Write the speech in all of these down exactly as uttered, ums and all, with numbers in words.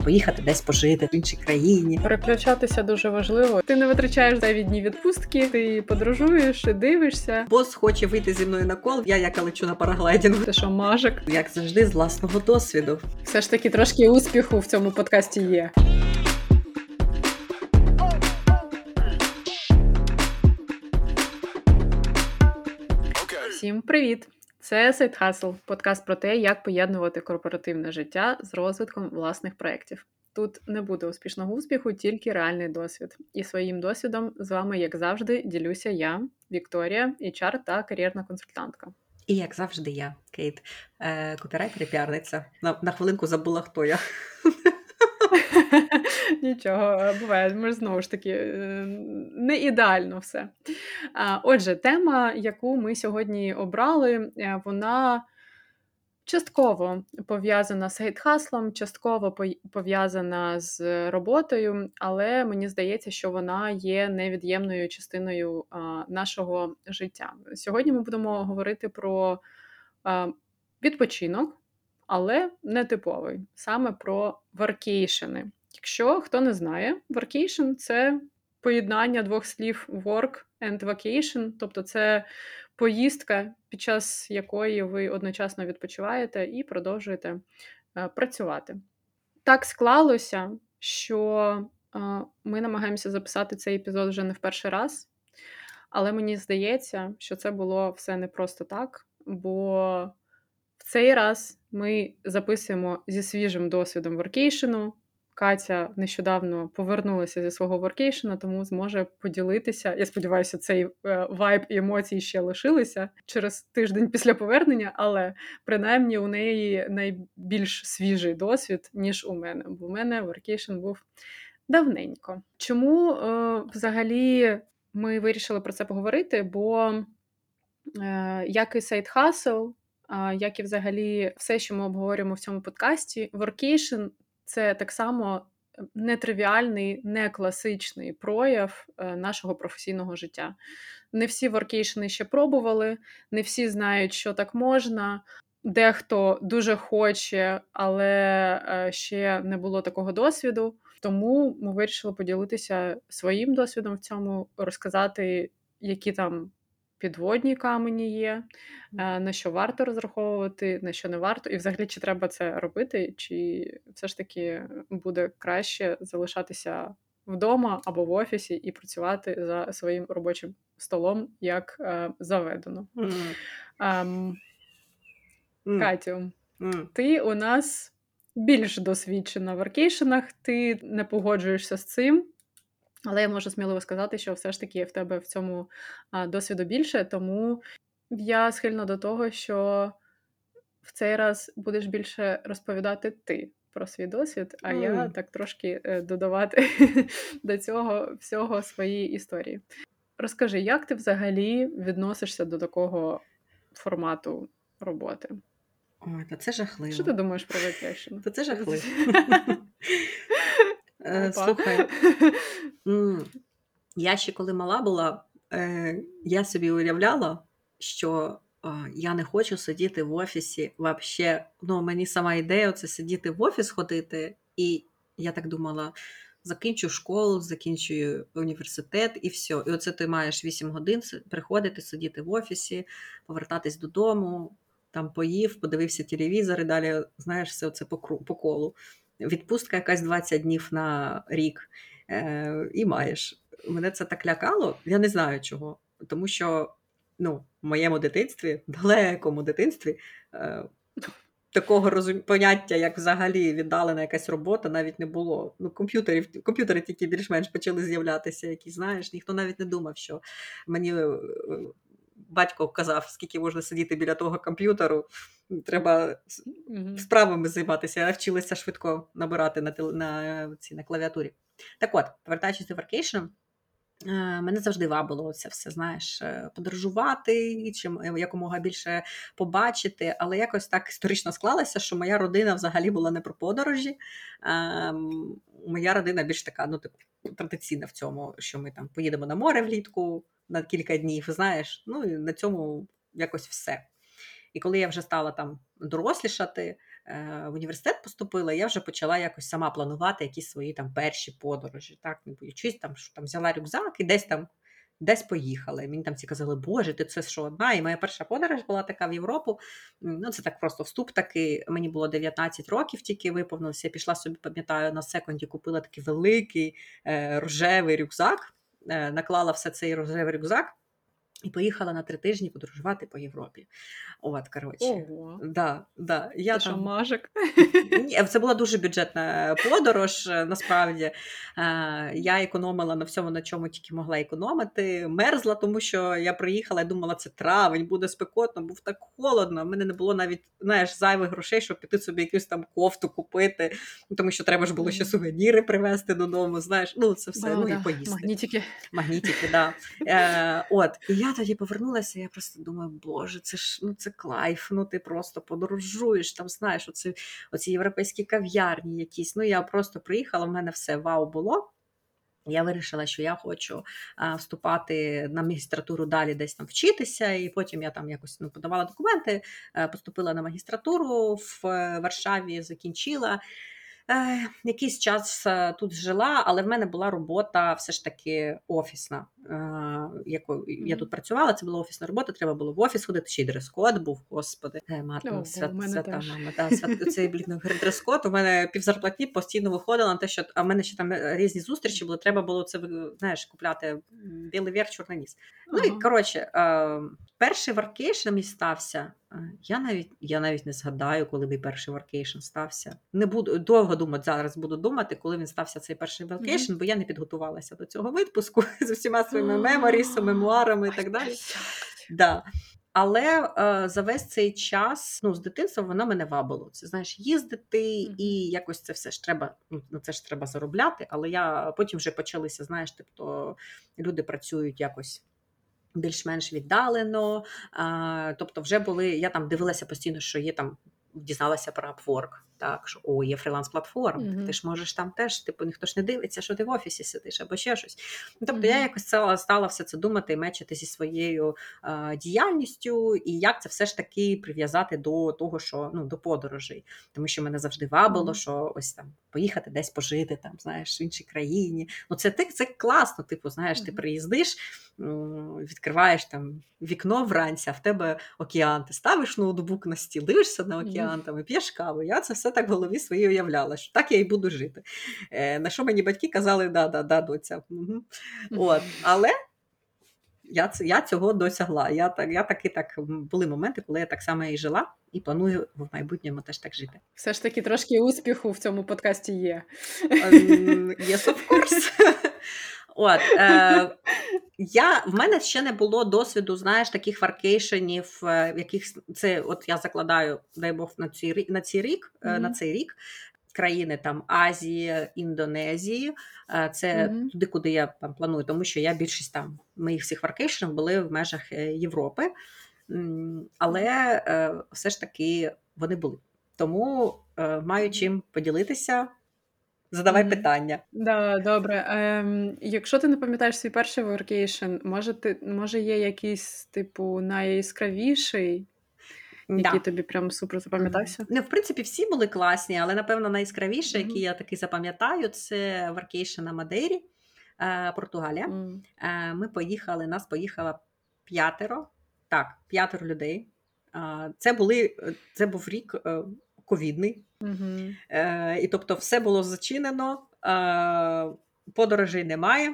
поїхати десь пожити в іншій країні. Переключатися дуже важливо. Ти не витрачаєш зайві дні відпустки, ти подорожуєш, дивишся. Бос хоче вийти зі мною на кол, я яка лечу на параглайдингу. Ти що, мажик? Як завжди, з власного досвіду. Все ж таки трошки успіху в цьому подкасті є. Всім привіт! Це Side Hustle, подкаст про те, як поєднувати корпоративне життя з розвитком власних проєктів. Тут не буде успішного успіху, тільки реальний досвід. І своїм досвідом з вами, як завжди, ділюся я, Вікторія, ейч ар та кар'єрна консультантка. І як завжди я, Кейт, е, копірайтер і піарниця. На, на хвилинку забула, хто я. Нічого, буває, ми ж знову ж таки не ідеально все. Отже, тема, яку ми сьогодні обрали, вона частково пов'язана з сайд-хаслом, частково пов'язана з роботою, але мені здається, що вона є невід'ємною частиною нашого життя. Сьогодні ми будемо говорити про відпочинок, але не типовий, саме про воркейшени. Якщо хто не знає, workation – це поєднання двох слів work and vacation, тобто це поїздка, під час якої ви одночасно відпочиваєте і продовжуєте е, працювати. Так склалося, що е, ми намагаємося записати цей епізод вже не в перший раз, але мені здається, що це було все не просто так, бо в цей раз ми записуємо зі свіжим досвідом воркейшену. Катя нещодавно повернулася зі свого воркейшена, тому зможе поділитися. Я сподіваюся, цей е, вайб і емоції ще лишилися через тиждень після повернення, але принаймні у неї найбільш свіжий досвід, ніж у мене. Бо у мене воркейшен був давненько. Чому е, взагалі ми вирішили про це поговорити? Бо е, як і Side Hustle, е, як і взагалі все, що ми обговорюємо в цьому подкасті, воркейшен – це так само нетривіальний, не класичний прояв нашого професійного життя. Не всі воркейшени ще пробували, не всі знають, що так можна. Дехто дуже хоче, але ще не було такого досвіду. Тому ми вирішили поділитися своїм досвідом в цьому, розказати, які там підводні камені є, на що варто розраховувати, на що не варто, і взагалі, чи треба це робити, чи все ж таки буде краще залишатися вдома або в офісі і працювати за своїм робочим столом, як е, заведено. Mm. Ем, mm. Катю, mm. ти у нас більш досвідчена в воркейшенах, ти не погоджуєшся з цим. Але я можу сміливо сказати, що все ж таки в тебе в цьому а, досвіду більше, тому я схильна до того, що в цей раз будеш більше розповідати ти про свій досвід, а mm. я так трошки е, додавати до цього всього свої історії. Розкажи, як ти взагалі відносишся до такого формату роботи? Ой, та це жахливо. Що ти думаєш про воркейшн? Та це жахливо. Е, слухай, я ще коли мала була, е, я собі уявляла, що е, я не хочу сидіти в офісі вообще. Ну, мені сама ідея це сидіти в офіс ходити, і я так думала, закінчу школу, закінчую університет і все. І оце ти маєш вісім годин приходити, сидіти в офісі, повертатись додому, там поїв, подивився телевізор і далі, знаєш, все це по, по колу. Відпустка якась двадцять днів на рік, е, і маєш. Мене це так лякало, я не знаю чого. Тому що ну, в моєму дитинстві, далекому дитинстві, е, такого розум... поняття, як взагалі віддалена якась робота, навіть не було. Ну, комп'ютерів, комп'ютери тільки більш-менш почали з'являтися, які, знаєш, ніхто навіть не думав, що мені батько казав, скільки можна сидіти біля того комп'ютеру, треба справами займатися. Я вчилася швидко набирати на, на, ці, на клавіатурі. Так от, повертаючись до воркейшену, мене завжди вабило це все, знаєш, подорожувати, чим якомога більше побачити, але якось так історично склалося, що моя родина взагалі була не про подорожі. Моя родина більш така, ну, типу, традиційна в цьому, що ми там поїдемо на море влітку на кілька днів, знаєш, ну, і на цьому якось все. І коли я вже стала там дорослішати, е, в університет поступила, я вже почала якось сама планувати якісь свої там перші подорожі. Так, не боючись, там, що там взяла рюкзак і десь там десь поїхала. І мені там всі казали, боже, ти це що одна? І моя перша подорож була така в Європу. Ну, це так просто вступ такий. Мені було дев'ятнадцять років, тільки виповнилося. Я пішла собі, пам'ятаю, на секунді купила такий великий е, рожевий рюкзак, е, наклала все цей рожевий рюкзак і поїхала на три тижні подорожувати по Європі. От, коротше. Ого. Да, да. Я Це що, там... мажик? Ні, це була дуже бюджетна подорож, е, насправді. Е, Я економила на всьому, на чому тільки могла економити. Мерзла, тому що я приїхала і думала, це травень, буде спекотно, був так холодно. У мене не було навіть, знаєш, зайвих грошей, щоб піти собі якусь там кофту купити, тому що треба ж було ще сувеніри привезти додому, знаєш. Ну, це все, Да, ну і да. поїсти. Магнітики. Магнітики, да. Е, от, і я тоді повернулася, я просто думаю, боже, це ж, ну, це кайф, ну, ти просто подорожуєш, там, знаєш, оці, оці європейські кав'ярні якісь, ну, я просто приїхала, в мене все вау було. Я вирішила, що я хочу а, вступати на магістратуру далі десь там вчитися, і потім я там якось ну, подавала документи, а, поступила на магістратуру в е, Варшаві, закінчила. Е, якийсь час е, тут жила, але в мене була робота все ж таки офісна. Е, яку, я тут працювала, це була офісна робота, треба було в офіс ходити, ще й дрес-код був, господи. Е, матиме, Ого, свят, у мене свята теж. мама. Да, свят, цей, блін, дрес-код, у мене півзарплатні постійно виходило на те, що, а в мене ще там різні зустрічі були, треба було це, знаєш, купляти м, білий верх, чорний ніс. Ну і, Ага. коротше, е, перший варкейшн мій стався. е, Я навіть, я навіть не згадаю, коли мій перший варкейшн стався. Не буду довго думати, зараз буду думати, коли він стався цей перший варкейшн, бо я не підготувалася до цього відпуску з усіма своїми меморісами, мемуарами і так далі. Да. Але е, за весь цей час, ну, з дитинства воно мене вабило. Це, знаєш, їздити Мгм. і якось це все ж треба, ну, на це ж треба заробляти, але я потім вже почалися, знаєш, тобто люди працюють якось більш-менш віддалено, а, тобто вже були, я там дивилася постійно, що є там, дізналася про Upwork, так, що о, є фріланс-платформа, так ти Мгм. ж можеш там теж, типу, ніхто ж не дивиться, що ти в офісі сидиш або ще щось. Ну, тобто Мгм. я якось це, стала все це думати і мечити зі своєю а, діяльністю, і як це все ж таки прив'язати до того, що, ну, до подорожей. Тому що мене завжди вабило, Мгм. що ось там поїхати десь пожити, там, знаєш, в іншій країні. Ну, це, це, це класно, типу, знаєш, ти Мгм. приїздиш, м, відкриваєш там вікно вранці, а в тебе океан. Ти ставиш ноутбук на стіл, дивишся на Мгм. океан там, і п'єш каву. Я це все так в голові своїй уявляла, що так я і буду жити. Е, на що мені батьки казали, да, да, да, доця. Угу. От. Але я, ц- я цього досягла. Я, так, я таки так, м, були моменти, коли я так само і жила, і планую в майбутньому теж так жити. Все ж таки трошки успіху в цьому подкасті є. Ем, Yes, of course. От, е, я, в мене ще не було досвіду, знаєш, таких варкейшенів, е, в яких с- це, от я закладаю, дай Бог, на цей рік, на цей рік, е, на Мгм. цей рік країни там Азії, Індонезії, е, це Мгм. туди, куди я там планую, тому що я більшість там моїх всіх варкейшенів були в межах е, Європи, М, але е, все ж таки вони були. Тому е, маю чим поділитися. Задавай Мгм. питання. Да, добре. Ем, якщо ти не пам'ятаєш свій перший воркейшн, може, ти, може є якийсь, типу, найяскравіший, який Да. тобі прям супер Мгм. запам'ятався? Ну, в принципі, всі були класні, але, напевно, найяскравіше, Мгм. який я таки запам'ятаю, це варкейшн на Мадейрі, е, Португалія. М. Е, Ми поїхали, нас поїхало п'ятеро, так, п'ятеро людей. А, Це були, е, це був рік е, ковідний, Мгм. Е, і тобто все було зачинено, е, подорожей немає.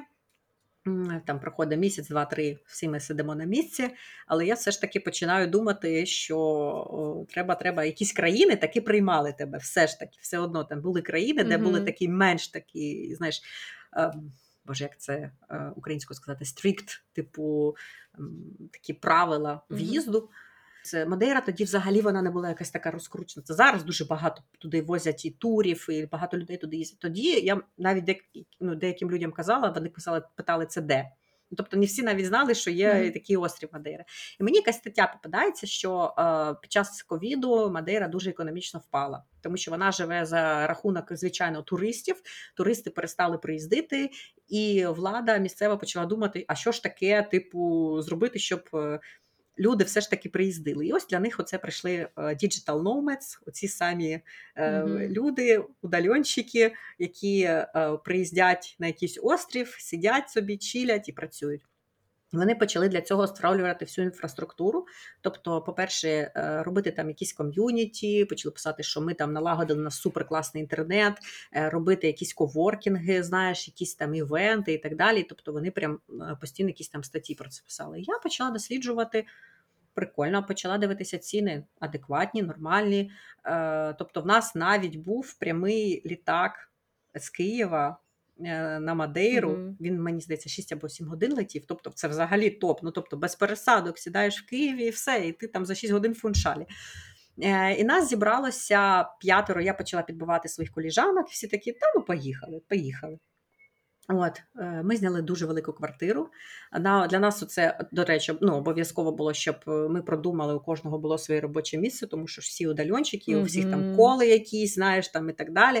М, Там проходить місяць, два-три, всі ми сидимо на місці, але я все ж таки починаю думати, що о, треба, треба, якісь країни таки приймали тебе, все ж таки, все одно там були країни, де були Мгм. такі менш такі, знаєш, ем, боже, як це е, українською сказати, strict, типу ем, такі правила Мгм. в'їзду. Це Мадейра тоді взагалі вона не була якась така розкручена. Це зараз дуже багато туди возять і турів, і багато людей туди їздять. Тоді я навіть деякі, ну, деяким людям казала, вони писали, питали, це де. Ну, тобто не всі навіть знали, що є Мгм. такий острів Мадейра. І мені якась стаття попадається, що е, під час ковіду Мадейра дуже економічно впала, тому що вона живе за рахунок, звичайно, туристів. Туристи перестали приїздити, і влада місцева почала думати, а що ж таке, типу, зробити, щоб е, люди все ж таки приїздили. І ось для них оце прийшли е, digital nomads, оці самі е, Угу. люди, удальонщики, які е, приїздять на якийсь острів, сидять собі, чилять і працюють. Вони почали для цього створювати всю інфраструктуру. Тобто, по-перше, е, робити там якісь ком'юніті, почали писати, що ми там налагодили на суперкласний інтернет, е, робити якісь коворкінги, знаєш, якісь там івенти і так далі. Тобто вони прям е, постійно якісь там статті про це писали. І я почала досліджувати. Прикольно, почала дивитися ціни адекватні, нормальні. Е, Тобто в нас навіть був прямий літак з Києва е, на Мадейру. Угу. Він, мені здається, шість або сім годин летів. Тобто це взагалі топ. Ну, тобто без пересадок сідаєш в Києві і все, і ти там за шість годин в Фуншалі. Е, І нас зібралося п'ятеро, я почала підбивати своїх коліжанок, всі такі, та ну поїхали, поїхали. От, е, ми зняли дуже велику квартиру. На, для нас це, до речі, ну, обов'язково було, щоб ми продумали, у кожного було своє робоче місце, тому що ж всі удальончики, у всіх там Угу. коли якісь, знаєш, там і так далі.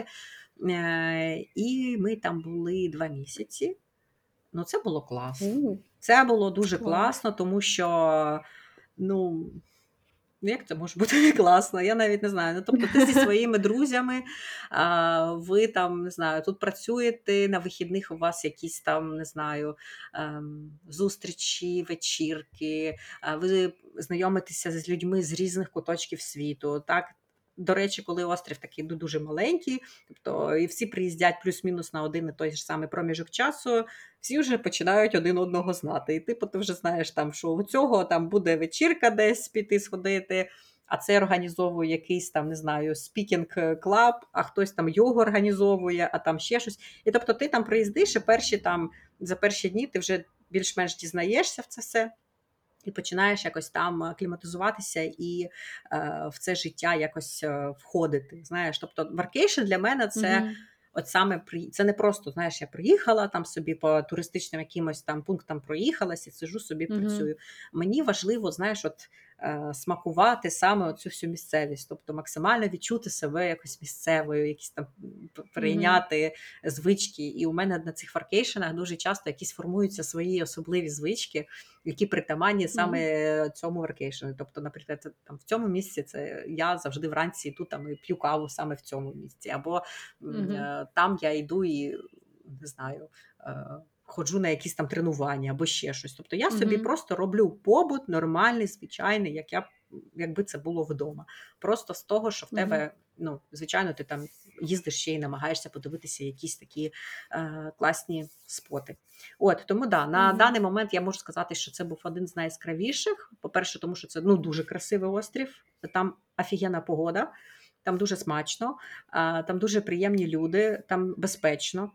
Е, І ми там були два місяці. Ну, це було класно. У, Це було дуже клас. класно, тому що, ну, як це може бути не класно? Я навіть не знаю. Ну, тобто ти зі своїми друзями, а, ви там, не знаю, тут працюєте, на вихідних у вас якісь там, не знаю, ем, зустрічі, вечірки, а, ви знайомитеся з людьми з різних куточків світу, так? До речі, коли острів такий ну, дуже маленький, тобто і всі приїздять плюс-мінус на один і той ж самий проміжок часу, всі вже починають один одного знати. І типу ти вже знаєш, там, що у цього там буде вечірка десь піти сходити, а це організовує якийсь там, не знаю, спікінг-клаб, а хтось там його організовує, а там ще щось. І тобто ти там приїздиш, і перші там, за перші дні ти вже більш-менш дізнаєшся в це все. І починаєш якось там акліматизуватися і е, в це життя якось е, входити. Знаєш, тобто варкейшн для мене це Угу. от саме при це не просто, знаєш, я приїхала там собі по туристичним якимось там пунктам проїхалася, сиджу собі Угу. працюю. Мені важливо, знаєш, от е, смакувати саме оцю всю місцевість, тобто максимально відчути себе якось місцевою, якісь там прийняти звички. І у мене на цих варкейшенах дуже часто якісь формуються свої особливі звички, які притаманні саме цьому варкейшену. Тобто, наприклад, там в цьому місці це я завжди вранці йду там і п'ю каву саме в цьому місці. Або Угу. там я йду і, не знаю, ходжу на якісь там тренування або ще щось. Тобто я собі Угу. просто роблю побут нормальний, звичайний, як я, якби це було вдома. Просто з того, що в Угу. тебе, ну, звичайно, ти там їздиш ще і намагаєшся подивитися якісь такі е, класні споти. От, тому да, на Угу. даний момент я можу сказати, що це був один з найяскравіших. По-перше, тому що це ну, дуже красивий острів, там офігенна погода, там дуже смачно, а, там дуже приємні люди, там безпечно.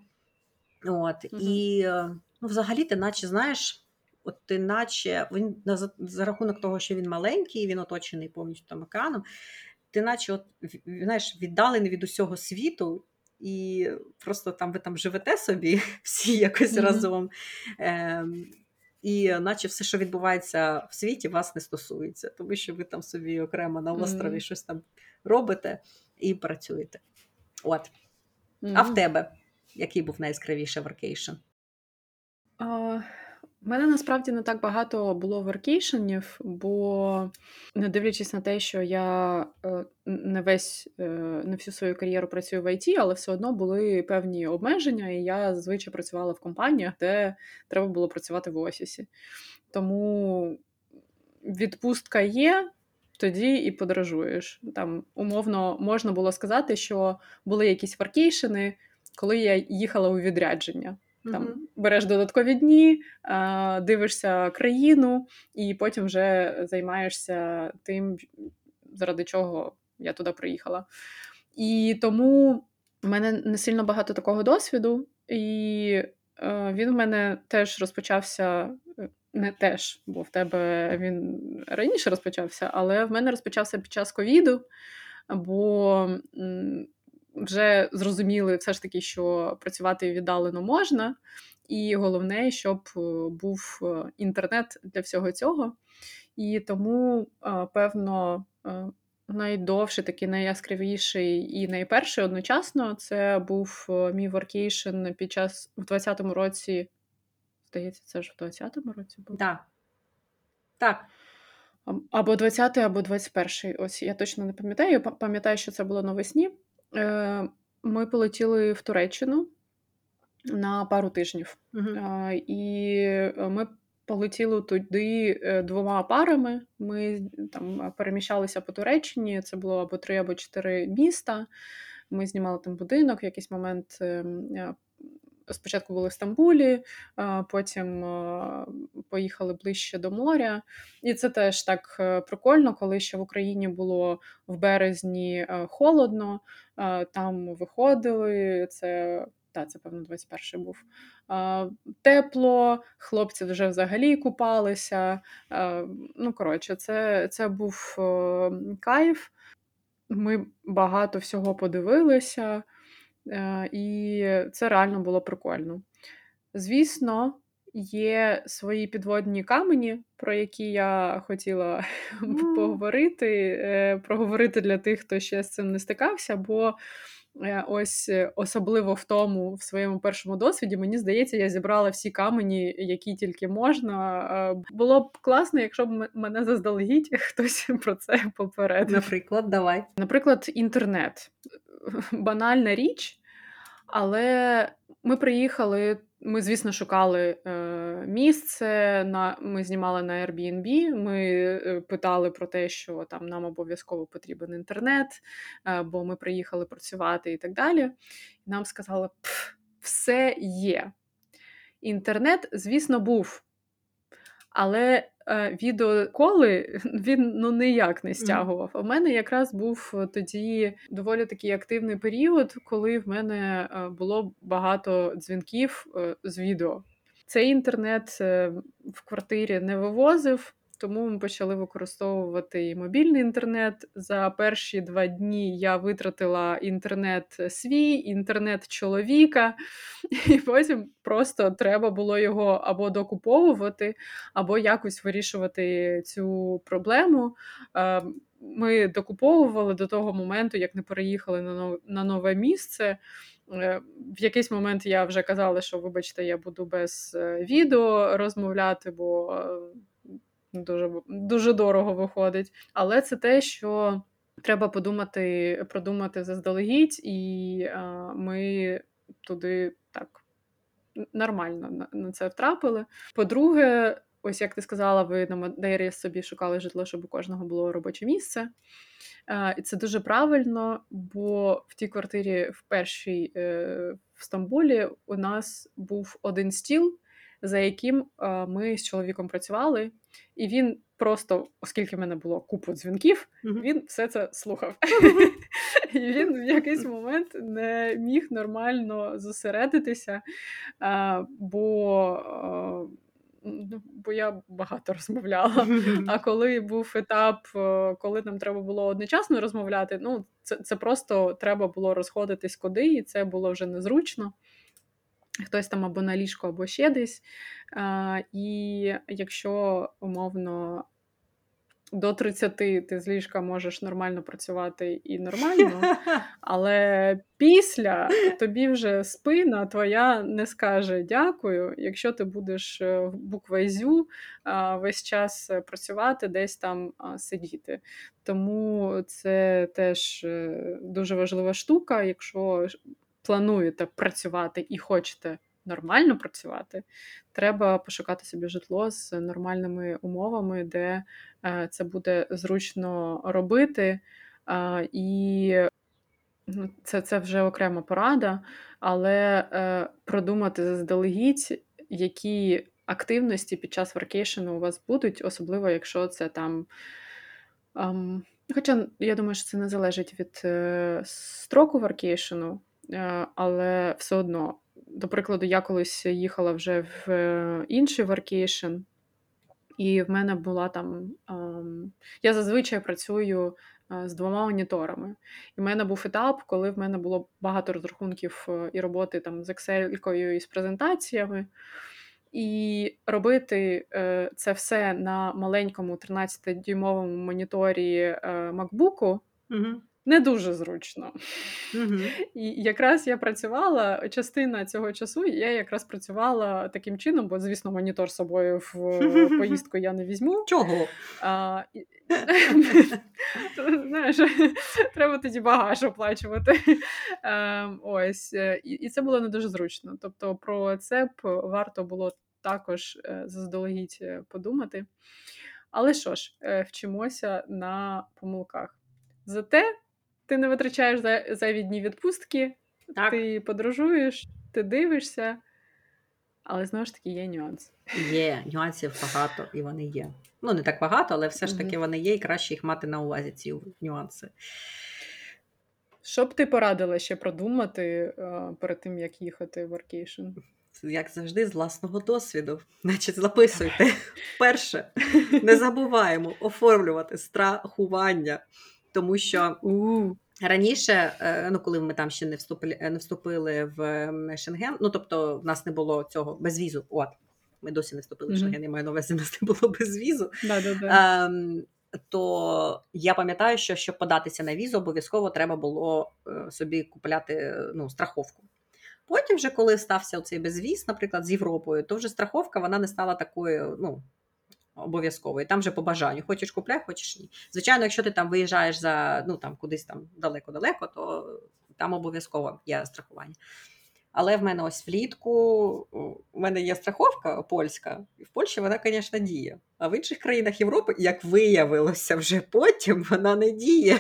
От, Угу. і ну, взагалі ти наче, знаєш, от ти наче, він, за, за рахунок того, що він маленький, він оточений повністю там океаном, ти наче от, знаєш, віддалений від усього світу, і просто там ви там живете собі всі якось Угу. разом. Е, і наче все, що відбувається в світі, вас не стосується, тому що ви там собі окремо на острові Угу. щось там робите і працюєте. От. Угу. А в тебе? Який був найяскравіший варкейшн? А, У мене насправді не так багато було воркейшенів, бо не дивлячись на те, що я е, не весь е, не всю свою кар'єру працюю в ай ті, але все одно були певні обмеження, і я зазвичай працювала в компаніях, де треба було працювати в офісі. Тому відпустка є, тоді і подорожуєш. Там умовно можна було сказати, що були якісь варкейшени, коли я їхала у відрядження. Там Мгм. береш додаткові дні, а, дивишся країну, і потім вже займаєшся тим, заради чого я туди приїхала. І тому в мене не сильно багато такого досвіду, і е, він в мене теж розпочався, е, не теж, бо в тебе він раніше розпочався, але в мене розпочався під час ковіду, бо м, вже зрозуміли все ж таки, що працювати віддалено можна, і головне, щоб е, був е, інтернет для всього цього. І тому, е, певно, е, найдовший, такий найяскравіший і найперший одночасно це був е, мій воркейшн під час в двадцятому році. Здається, це ж в двадцятому році був. Да. Так. Ам, або двадцятий, або двадцять перший. Ось я точно не пам'ятаю. Я па пам'ятаю, що це було навесні. Е, Ми полетіли в Туреччину на пару тижнів. Мгм. А, і е, ми полетіли туди е, двома парами. Ми там е, переміщалися по Туреччині. Це було або три, або чотири міста. Ми знімали там будинок в якийсь момент. ем, е, Спочатку були в Стамбулі, а потім е, поїхали ближче до моря. І це теж так е, прикольно, коли ще в Україні було в березні е, холодно, е, там виходили. Це та, це, певно, двадцять перший був. А, Тепло, хлопці вже взагалі купалися. А, Ну, коротше, це, це був е, кайф. Ми багато всього подивилися, е, і це реально було прикольно. Звісно, є свої підводні камені, про які я хотіла М. поговорити, е, проговорити для тих, хто ще з цим не стикався, бо е, ось е, особливо в тому, в своєму першому досвіді, мені здається, я зібрала всі камені, які тільки можна. Е, Було б класно, якщо б м- мене заздалегідь хтось про це попередив. Наприклад, давай. Наприклад, інтернет. Банальна річ, але ми приїхали, ми, звісно, шукали е, місце, на, ми знімали на Airbnb, ми е, питали про те, що там нам обов'язково потрібен інтернет, е, бо ми приїхали працювати і так далі. І нам сказали, пф, все є. Інтернет, звісно, був. Але е, відеоколи він ну ніяк не Мгм. стягував. У мене якраз був е, тоді доволі такий активний період, коли в мене е, було багато дзвінків е, з відео. Цей інтернет е, в квартирі не вивозив, тому ми почали використовувати і мобільний інтернет. За перші два дні я витратила інтернет свій, інтернет чоловіка, і потім просто треба було його або докуповувати, або якось вирішувати цю проблему. Е, Ми докуповували до того моменту, як не переїхали на нов- на нове місце. Е, В якийсь момент я вже казала, що, вибачте, я буду без е, відео розмовляти, бо е, дуже, дуже дорого виходить. Але це те, що треба подумати, продумати заздалегідь, і е, ми туди так нормально на, на це втрапили. По-друге, ось як ти сказала, ви на Мадейрі собі шукали житло, щоб у кожного було робоче місце. Е, І це дуже правильно, бо в тій квартирі в першій е, в Стамбулі у нас був один стіл, за яким е, ми з чоловіком працювали, і він просто, оскільки в мене було купу дзвінків, Мгм. він все це слухав. І він в якийсь момент не міг нормально зосередитися, е, бо, е, ну, бо я багато розмовляла. А коли був етап, е, коли нам треба було одночасно розмовляти, ну це, це просто треба було розходитись куди, і це було вже незручно. Хтось там або на ліжко, або ще десь. А, І якщо умовно до тридцяти ти з ліжка можеш нормально працювати і нормально, але після тобі вже спина твоя не скаже дякую, якщо ти будеш е, в буквезю а, весь час е, працювати, десь там а, сидіти. Тому це теж е, дуже важлива штука. Якщо ж плануєте працювати і хочете нормально працювати, треба пошукати собі житло з нормальними умовами, де е, це буде зручно робити. Е, І ну, це, це вже окрема порада, але е, продумати заздалегідь, які активності під час варкейшену у вас будуть, особливо якщо це там. Ам, Хоча я думаю, що це не залежить від е, строку варкейшену, е, але все одно, до прикладу, я колись їхала вже в е, інший варкейшн, і в мене була там. ам, Я зазвичай працюю е, з двома моніторами. І в мене був етап, коли в мене було багато розрахунків е, і роботи там з Excel-кою і з презентаціями. І робити е, це все на маленькому тринадцятидюймовому моніторі е, MacBook, Мгм. не дуже зручно. Угу. І якраз я працювала, частина цього часу я якраз працювала таким чином, бо, звісно, монітор з собою в поїздку я не візьму. Чого? А, і... Знаєш, треба тоді багаж оплачувати. А, ось. І, і це було не дуже зручно. Тобто про це б варто було також заздалегідь подумати. Але що ж, вчимося на помилках. Зате ти не витрачаєш зайві дні відпустки, Так. ти подорожуєш, ти дивишся, але, знову ж таки, є нюанси. Є, нюансів багато, і вони є. Ну, не так багато, але все ж таки вони є, і краще їх мати на увазі, ці нюанси. Що б ти порадила ще продумати uh, перед тим, як їхати в воркейшн? Як завжди, з власного досвіду. Значить, записуйте. Перше, не забуваємо оформлювати страхування, тому що uh. раніше, ну, коли ми там ще не вступили, не вступили в Шенген, ну, тобто в нас не було цього безвізу, от, ми досі не вступили mm-hmm. в Шенген, я маю на увазі, в нас не було безвізу, Да-да-да. ем, то я пам'ятаю, що щоб податися на візу, обов'язково треба було собі купляти, ну, страховку. Потім вже, коли стався цей безвіз, наприклад, з Європою, то вже страховка, вона не стала такою, ну, обов'язковою. Там вже по бажанню. Хочеш купляй, хочеш ні. Звичайно, якщо ти там виїжджаєш за, ну, там, кудись там далеко-далеко, то там обов'язково є страхування. Але в мене ось влітку, у мене є страховка польська, і в Польщі вона, звісно, діє. А в інших країнах Європи, як виявилося вже потім, вона не діє.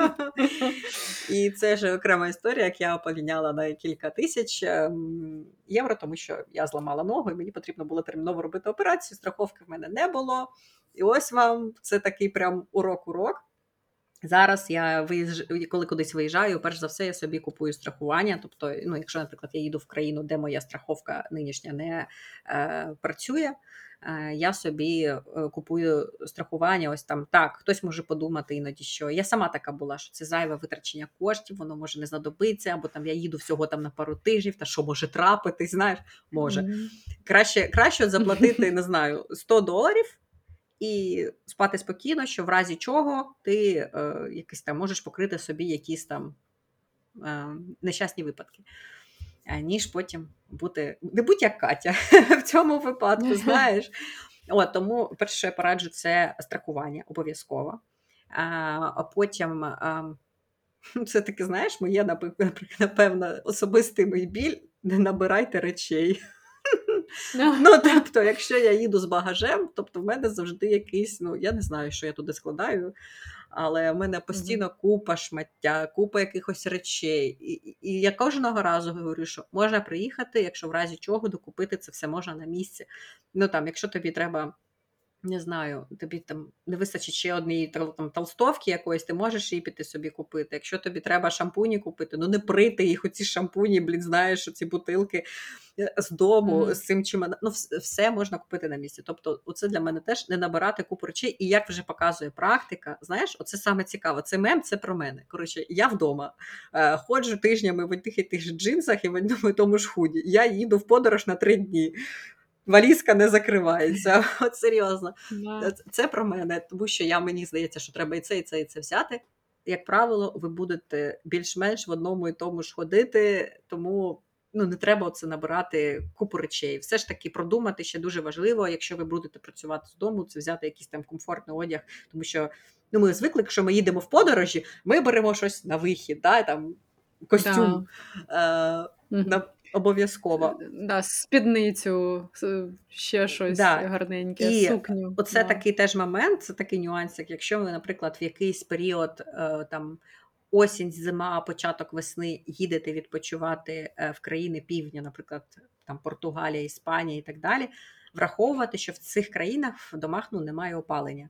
І це ж окрема історія, як я поміняла на кілька тисяч євро, тому що я зламала ногу, і мені потрібно було терміново робити операцію, страховки в мене не було. І ось вам, це такий прям урок-урок. Зараз я, виїж... коли кудись виїжджаю, перш за все я собі купую страхування. Тобто, ну, якщо, наприклад, я їду в країну, де моя страховка нинішня не е, працює, е, я собі е, купую страхування. Ось там, так, хтось може подумати іноді, що я сама така була, що це зайве витрачення коштів, воно може не знадобитися, або там я їду всього там на пару тижнів, та що може трапитись, знаєш, може. Mm-hmm. Краще, краще заплатити, не знаю, сто доларів, і спати спокійно, що в разі чого ти е, якось там можеш покрити собі якісь там е, нещасні випадки. А, ніж потім бути, не будь як Катя в цьому випадку, знаєш. От, тому перше, що я пораджу, це страхування обов'язково. А, а потім, а, це таки, знаєш, моє, напевно, особистий мій біль, не набирайте речей. Ну, тобто, якщо я їду з багажем, тобто в мене завжди якийсь, ну, я не знаю, що я туди складаю, але в мене постійно mm-hmm. купа шмаття, купа якихось речей. І, і я кожного разу говорю, що можна приїхати, якщо в разі чого докупити це все можна на місці. Ну, там, якщо тобі треба, не знаю, тобі там не вистачить ще однієї там, толстовки якоїсь, ти можеш її піти собі купити. Якщо тобі треба шампуні купити, ну не прити їх, оці шампуні, блін, знаєш, оці бутилки з дому, mm-hmm. з цим чим, ну все можна купити на місці. Тобто оце для мене теж не набирати купу речей. І як вже показує практика, знаєш, оце саме цікаво, це мем, це про мене. Коротше, я вдома, е, ходжу тижнями в одних і тих ж джинсах і в одному і тому ж худі. Я їду в подорож на три дні. Валізка не закривається. От серйозно. Yeah. Це про мене, тому що я, мені здається, що треба і це, і це, і це взяти. Як правило, ви будете більш-менш в одному і тому ж ходити, тому ну, не треба оце набирати купу речей. Все ж таки продумати ще дуже важливо, якщо ви будете працювати з дому, це взяти якийсь там комфортний одяг, тому що ну, ми звикли, якщо ми їдемо в подорожі, ми беремо щось на вихід, да, там, костюм, yeah. е, mm-hmm. на обов'язково. Да, спідницю, ще щось да. гарненьке, і сукню. Оце да. такий теж момент, це такий нюанс, якщо ви, наприклад, в якийсь період, там, осінь, зима, початок весни їдете відпочивати в країни півдня, наприклад, там, Португалія, Іспанія і так далі, враховувати, що в цих країнах в домах ну, немає опалення.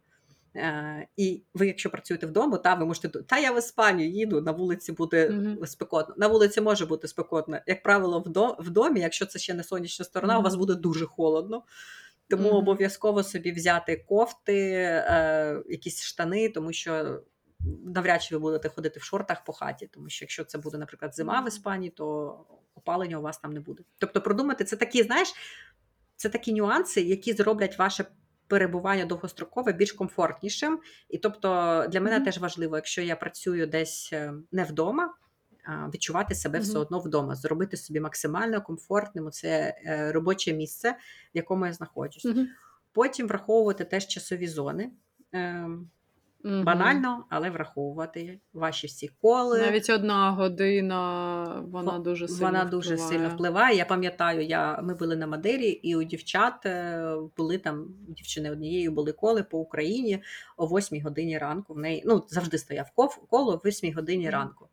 Uh, і ви, якщо працюєте вдома, та ви можете, та я в Іспанію їду, на вулиці буде mm-hmm. спекотно. На вулиці може бути спекотно. Як правило, в, до, в домі, якщо це ще не сонячна сторона, mm-hmm. у вас буде дуже холодно. Тому mm-hmm. обов'язково собі взяти кофти, е, якісь штани, тому що навряд чи ви будете ходити в шортах по хаті, тому що якщо це буде, наприклад, зима mm-hmm. в Іспанії, то опалення у вас там не буде. Тобто продумати, це такі, знаєш, це такі нюанси, які зроблять ваше перебування довгострокове більш комфортнішим. І тобто для мене Мгм. теж важливо, якщо я працюю десь е, не вдома, а, відчувати себе все Мгм. одно вдома, зробити собі максимально комфортним це е, робоче місце, в якому я знаходжусь. Мгм. Потім враховувати теж часові зони. Ем, Мгм. Банально, але враховувати ваші всі коли. Навіть одна година, вона Во- дуже Вона сильно дуже сильно впливає. впливає. Я пам'ятаю, я, ми були на Мадейрі, і у дівчат е, були там, у дівчини однією були коли по Україні о восьмій годині ранку. В неї ну, завжди стояв ков- коло о восьмій годині Мгм. ранку.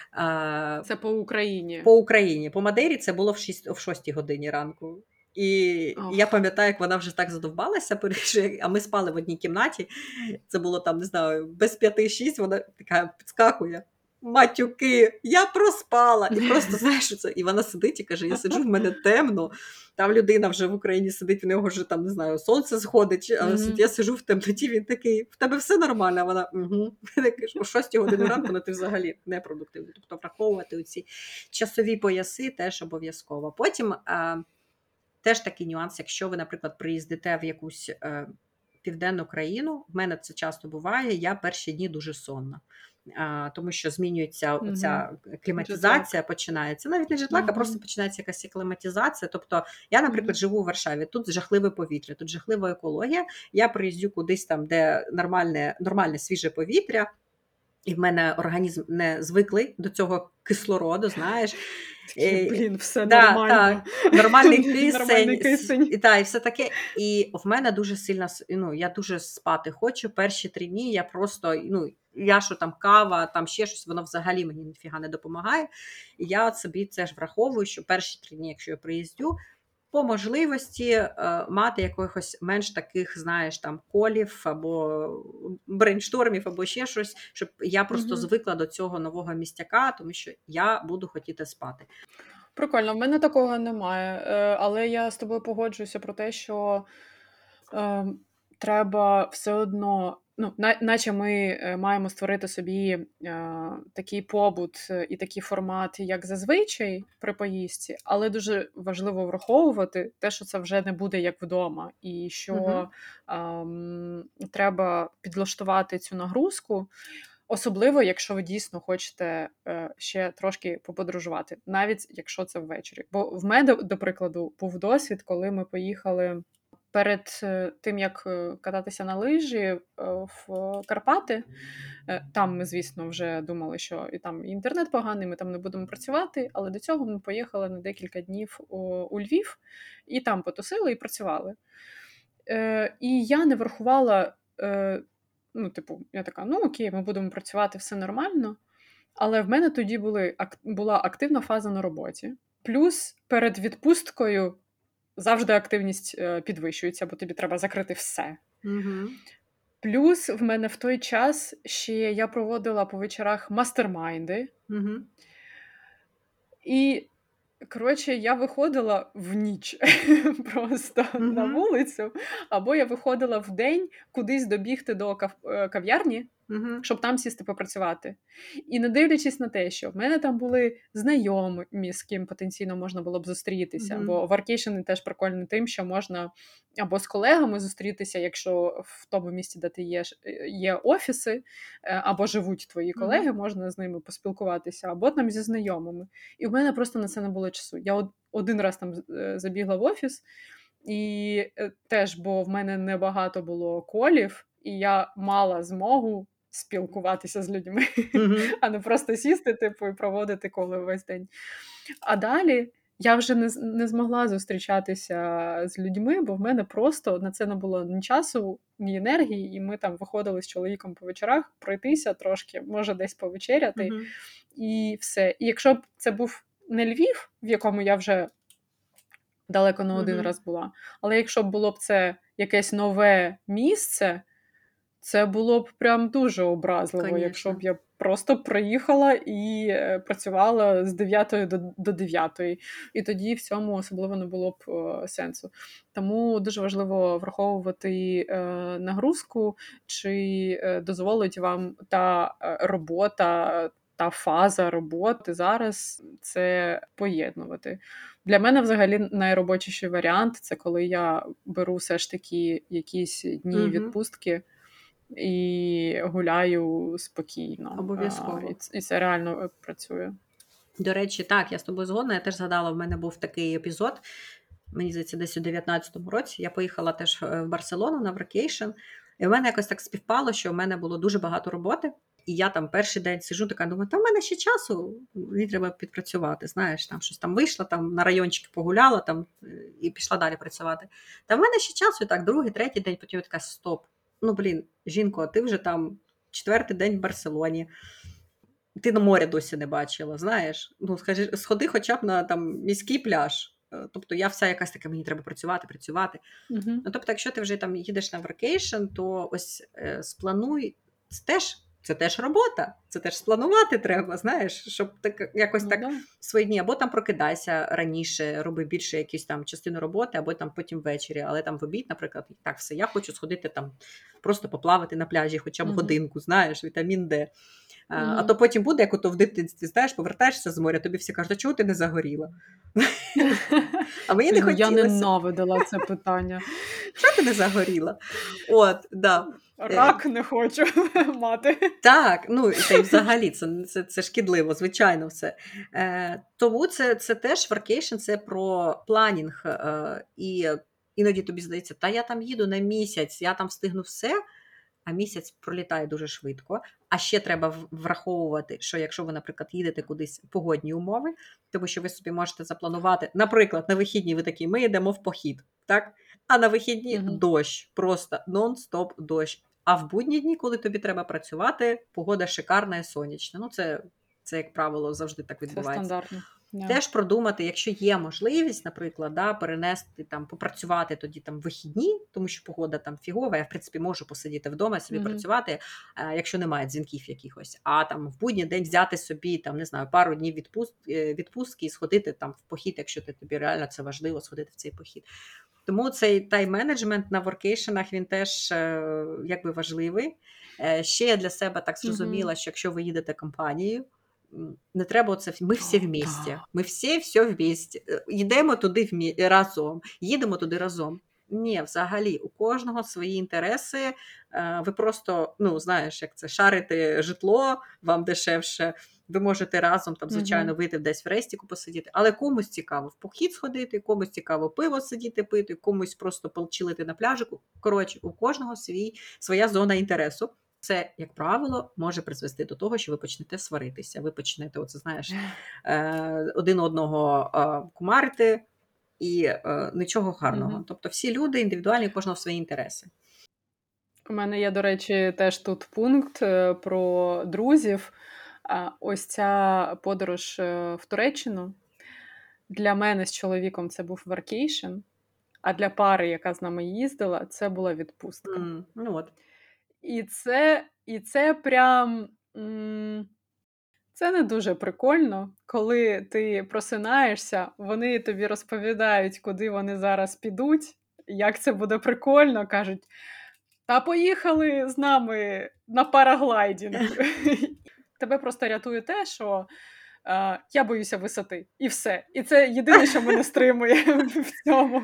А, Це по Україні. по Україні. По Мадейрі це було в шість, в шостій годині ранку. І я Ох. пам'ятаю, як вона вже так задовбалася, перше, а ми спали в одній кімнаті. Це було там, не знаю, без п'яти-шість, вона така підскакує. Матюки, я проспала. І просто, знаєш, це. І вона сидить і каже: я сиджу, в мене темно. Там людина вже в Україні сидить, в нього вже там, не знаю, сонце сходить, а Мгм. я сиджу в темноті, він такий: в тебе все нормально? А вона угу. О шостій годині ранку, ну ти взагалі непродуктивний. Тобто враховувати ці часові пояси теж обов'язково. Потім а, теж такий нюанс, якщо ви, наприклад, приїздите в якусь е, південну країну, в мене це часто буває, я перші дні дуже сонна. А, тому що змінюється Мгм. ця Джетлаг. кліматизація, починається. Навіть не джетлаг, а просто Мгм. починається якась кліматизація. Тобто я, наприклад, Мгм. живу у Варшаві, тут жахливе повітря, тут жахлива екологія. Я приїздю кудись там, де нормальне, нормальне свіже повітря, і в мене організм не звиклий до цього кислороду, знаєш. Такі, Е, блін, все да, нормально. так, нормальний Нормальний кисень, с- кисень. і, та, і все таке. І в мене дуже сильно, с- ну, я дуже спати хочу. Перші три дні я просто, ну, я що там кава, там ще щось, воно взагалі мені ніфіга не допомагає. І я от собі це ж враховую, що перші три дні, якщо я приїздю, по можливості е, мати якихось менш таких, знаєш, там колів або брейнштормів, або ще щось, щоб я просто Мгм. звикла до цього нового містяка, тому що я буду хотіти спати. Прикольно, в мене такого немає. Е, але я з тобою погоджуюся про те, що е, треба все одно, ну, на, наче ми е, маємо створити собі е, такий побут е, і такий формат, як зазвичай при поїздці, але дуже важливо враховувати те, що це вже не буде як вдома, і що Угу. ем, треба підлаштувати цю нагрузку. Особливо, якщо ви дійсно хочете е, ще трошки поподорожувати, навіть якщо це ввечері. Бо в мене, до прикладу, був досвід, коли ми поїхали перед е, тим, як е, кататися на лижі е, в Карпати. Е, там ми, звісно, вже думали, що і там і інтернет поганий, ми там не будемо працювати, але до цього ми поїхали на декілька днів у, у Львів, і там потусили і працювали. Е, і я не врахувала. Е, Ну, типу, я така, ну окей, ми будемо працювати, все нормально. Але в мене тоді були, ак, була активна фаза на роботі. Плюс перед відпусткою завжди активність е, підвищується, бо тобі треба закрити все. Угу. Плюс в мене в той час ще я проводила по вечорах мастермайнди. Угу. І, коротше, я виходила в ніч просто на Угу. вулицю, або я виходила в день кудись добігти до кав- е, кав'ярні, Угу. щоб там сісти попрацювати. І не дивлячись на те, що в мене там були знайомі, з ким потенційно можна було б зустрітися, Угу. бо варкейшени теж прикольні тим, що можна або з колегами зустрітися, якщо в тому місці, де ти є, є офіси, або живуть твої колеги, Угу. можна з ними поспілкуватися, або там зі знайомими. І в мене просто на це не було часу. Я один раз там забігла в офіс, і теж, бо в мене небагато було колів, і я мала змогу спілкуватися з людьми, Угу. а не просто сісти, типу, і проводити коли весь день. А далі я вже не, не змогла зустрічатися з людьми, бо в мене просто на це не було ні часу, ні енергії, і ми там виходили з чоловіком по вечорах пройтися трошки, може десь повечеряти, Угу. і все. І якщо б це був не Львів, в якому я вже далеко не один Угу. раз була, але якщо б було б це якесь нове місце, це було б прям дуже образливо, Конечно. якщо б я просто приїхала і е, працювала з дев'ятої до, до дев'ятої. І тоді в цьому особливо не було б е, сенсу. Тому дуже важливо враховувати е, нагрузку, чи е, дозволить вам та е, робота та фаза роботи зараз – це поєднувати. Для мене взагалі найробочіший варіант – це коли я беру все ж таки якісь дні Мгм. відпустки і гуляю спокійно. А, Обов'язково. і, ц- і це реально е, працює. До речі, так, я з тобою згодна. Я теж згадала, в мене був такий епізод. Мені здається, десь у дев'ятнадцятому році я поїхала теж е, в Барселону на вакейшн. І в мене якось так співпало, що в мене було дуже багато роботи. І я там перший день сижу, така думаю, та в мене ще часу, мені треба підпрацювати. Знаєш, там щось там вийшла, там на райончики погуляла там е, і пішла далі працювати. Та в мене ще часу, і так, другий, третій день, потім я така, стоп. Ну, блін, жінко, ти вже там четвертий день в Барселоні. Ти на море досі не бачила, знаєш. Ну, скажи, сходи хоча б на там міський пляж. Е, Тобто я вся якась така, мені треба працювати, працювати. Угу. Ну, тобто, якщо ти вже там їдеш на вакейшн, то ось е, сплануй, це теж, це теж робота, це теж спланувати треба, знаєш, щоб так якось Ну, так да. свої дні, або там прокидайся раніше, роби більше якусь там частину роботи, або там потім ввечері, але там в обід, наприклад, так все, я хочу сходити там, просто поплавати на пляжі хоча б Мгм. годинку, знаєш, вітамін Д. А, а Мгм. то потім буде, як ото в дитинстві, знаєш, повертаєшся з моря, тобі всі кажуть, а чого ти не загоріла? А мені не Ну, я хотілося. ненавидила це питання. Чого ти не загоріла? От, да. Рак не хочу мати. Так, ну та й взагалі це, це, це шкідливо, звичайно, все. Е, тому це, це теж варкейшн, це про планінг. Е, і іноді тобі здається, та я там їду на місяць, я там встигну все, а місяць пролітає дуже швидко. А ще треба в- враховувати, що якщо ви, наприклад, їдете кудись в погодні умови, тому що ви собі можете запланувати, наприклад, на вихідні ви такі, ми йдемо в похід, так? А на вихідні Мгм. дощ, просто нон-стоп дощ. А в будні дні, коли тобі треба працювати, погода шикарна і сонячна. Ну, це, це як правило, завжди так Це відбувається. стандартно. Да. Теж продумати, якщо є можливість, наприклад, да, перенести там, попрацювати тоді там вихідні, тому що погода там фігова, я в принципі можу посидіти вдома, собі Мгм. працювати, е, якщо немає дзвінків якихось. А там в будній день взяти собі там, не знаю, пару днів відпуст, е, відпустки і сходити там в похід, якщо ти, тобі реально це важливо, сходити в цей похід. Тому цей тайм-менеджмент на воркейшенах, він теж е, якби важливий. Е, Ще я для себе так зрозуміла, Мгм. що якщо ви їдете компанією, м, не треба оце, ми всі О, вместе, да. ми всі все вместе. Е, Йдемо туди вмі- разом, їдемо туди разом. Ні, взагалі, у кожного свої інтереси. Е, Ви просто, ну, знаєш, як це, шарите житло, вам дешевше. Ви можете разом, там, звичайно, Мгм. вийти десь в рестіку посидіти, але комусь цікаво в похід сходити, комусь цікаво пиво сидіти пити, комусь просто полчилити на пляжику. Коротше, у кожного свій, своя зона інтересу. Це, як правило, може призвести до того, що ви почнете сваритися. Ви почнете, оце, знаєш, е, один одного е, кумарити і е, нічого гарного. Мгм. Тобто всі люди індивідуальні, у кожного свої інтереси. У мене є, до речі, теж тут пункт е, про друзів. А, Ось ця подорож е, в Туреччину. Для мене з чоловіком це був варкейшн, а для пари, яка з нами їздила, це була відпустка. М, Ну от. І це, і це прям. м, Це не дуже прикольно, коли ти просинаєшся, вони тобі розповідають, куди вони зараз підуть, як це буде прикольно, кажуть, та поїхали з нами на параглайдінг. Тебе просто рятує те, що е, я боюся висоти, і все. І це єдине, що мене стримує в цьому.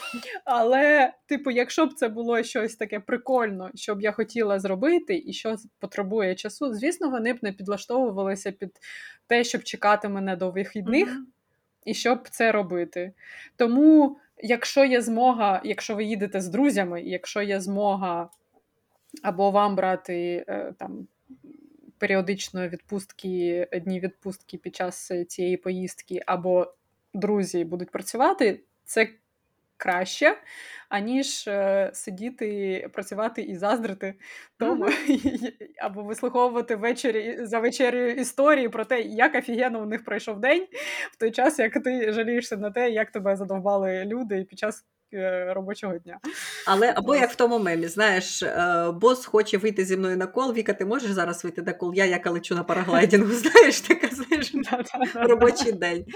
Але, типу, якщо б це було щось таке прикольно, що б я хотіла зробити, і що потребує часу, звісно, вони б не підлаштовувалися під те, щоб чекати мене до вихідних, Мгм. і щоб це робити. Тому, якщо є змога, якщо ви їдете з друзями, якщо є змога або вам брати е, там періодично відпустки, дні відпустки під час цієї поїздки, або друзі будуть працювати, це краще, аніж е, сидіти, працювати і заздрити тому, Мгм. або вислуховувати ввечері за вечерею історії про те, як офігенно у них пройшов день, в той час, як ти жалієшся на те, як тебе задовбали люди під час е, робочого дня. Але або як Ось. в тому мемі, знаєш, е, бос хоче вийти зі мною на кол. Віка, ти можеш зараз вийти на кол? Я яка лечу на параглайдингу, знаєш, така, знаєш, Да-да-да-да. робочий день.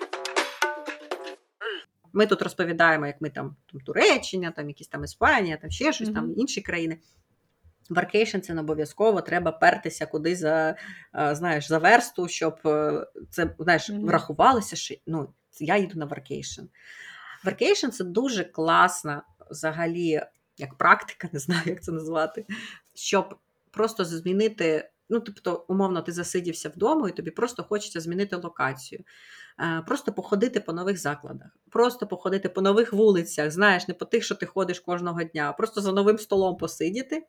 Ми тут розповідаємо, як ми там, там Туреччина, там якісь там Іспанія, там ще щось, там Мгм. інші країни. Workation – це не обов'язково, треба пертися кудись за, е, знаєш, за версту, щоб е, це, знаєш, Мгм. врахувалося, що ну, я їду на workation. Workation – це дуже класна взагалі, як практика, не знаю, як це назвати, щоб просто змінити, ну, тобто, умовно, ти засидівся вдома, і тобі просто хочеться змінити локацію. Е, Просто походити по нових закладах, просто походити по нових вулицях, знаєш, не по тих, що ти ходиш кожного дня, а просто за новим столом посидіти.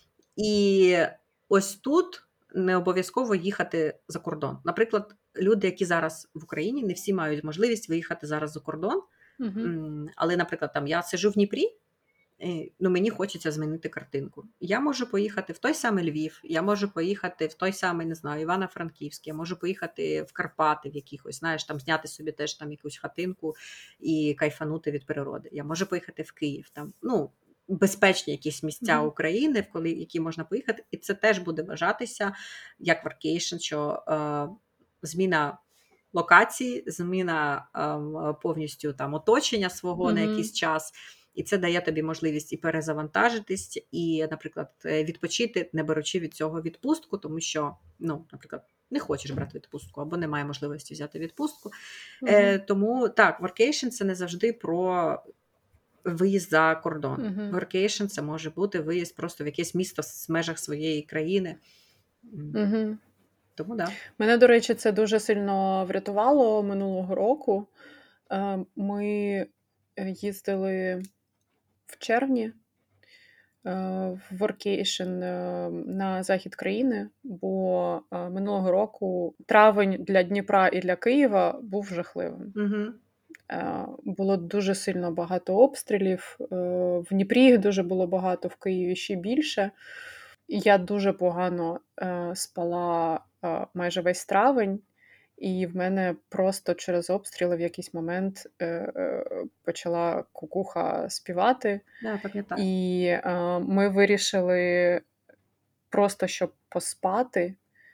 І ось тут не обов'язково їхати за кордон. Наприклад, люди, які зараз в Україні, не всі мають можливість виїхати зараз за кордон. Мгм. М, Але, наприклад, там я сиджу в Дніпрі, е, ну мені хочеться змінити картинку. Я можу поїхати в той самий Львів, я можу поїхати в той самий, не знаю, Івано-Франківськ, я можу поїхати в Карпати в якихось, знаєш, там зняти собі теж там якусь хатинку і кайфанути від природи. Я можу поїхати в Київ, там, ну, безпечні якісь місця Мгм. України, в коли, які можна поїхати, і це теж буде вважатися як workation, що е, зміна локації, зміна е, повністю там оточення свого на Мгм. якийсь час. І це дає тобі можливість і перезавантажитись, і, наприклад, е, відпочити, не беручи від цього відпустку, тому що, ну, наприклад, не хочеш брати відпустку або немає можливості взяти відпустку. Е, Мгм. Тому так, workation – це не завжди про виїзд за кордон. Мгм. Workation – це може бути виїзд просто в якесь місто в межах своєї країни. М, Мгм. Тому да. Мене, до речі, це дуже сильно врятувало минулого року. Е, Ми е, їздили в червні е, в workation е, на захід країни, бо е, минулого року травень для Дніпра і для Києва був жахливим. Угу. Е, Було дуже сильно багато обстрілів. е, В Дніпрі їх дуже було багато, в Києві ще більше. І я дуже погано е, спала е, майже весь травень, і в мене просто через обстріли в якийсь момент е, е, почала кукуха співати. Да, пам'ятаю. І е, ми вирішили просто, щоб поспати,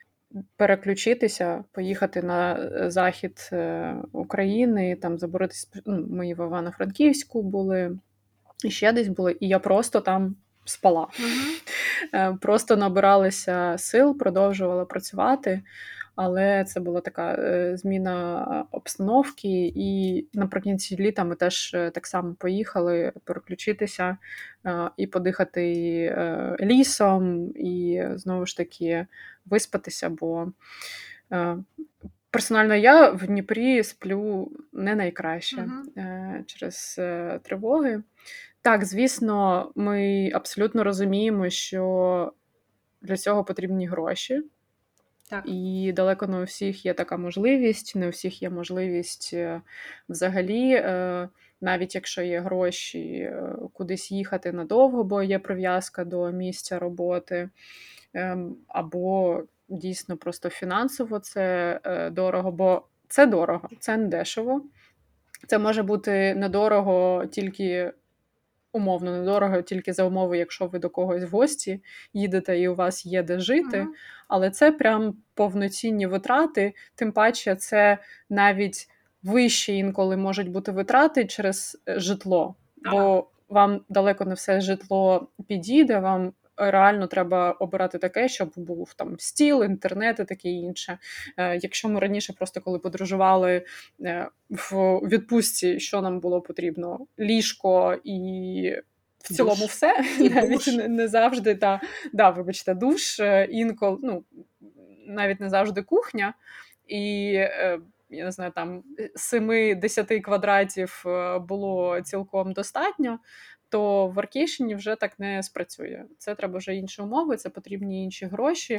переключитися, поїхати на е, захід е, України, там заборотись. Ну, ми в Івано-Франківську були, і ще десь були, і я просто там спала. Угу. Е, Просто набиралися сил, продовжувала працювати, але це була така е, зміна обстановки, і наприкінці літа ми теж е, так само поїхали переключитися е, і подихати е, лісом, і знову ж таки виспатися, бо е, персонально я в Дніпрі сплю не найкраще Угу. е, через е, тривоги. Так, звісно, ми абсолютно розуміємо, що для цього потрібні гроші, Так. і далеко не у всіх є така можливість, не у всіх є можливість е, взагалі, е, навіть якщо є гроші, е, кудись їхати надовго, бо є прив'язка до місця роботи, ем, або дійсно просто фінансово це е, дорого, бо це дорого, це не дешево. Це може бути недорого тільки умовно недорого, тільки за умови, якщо ви до когось в гості їдете і у вас є де жити, Угу. але це прям повноцінні витрати, тим паче це навіть вищі інколи можуть бути витрати через е, житло, Так. бо вам далеко не все житло підійде, вам реально треба обирати таке, щоб був там стіл, інтернет і таке інше. Е, Якщо ми раніше просто коли подорожували е, в відпустці, що нам було потрібно? Ліжко і в цілому Душ. все. І Навіть душ. не, не завжди, та, да, вибачте, душ, е, інколи, ну, навіть не завжди кухня. І е, я не знаю, там семи-десяти квадратів е, було цілком достатньо, то в Workation вже так не спрацює. Це треба вже інші умови, це потрібні інші гроші,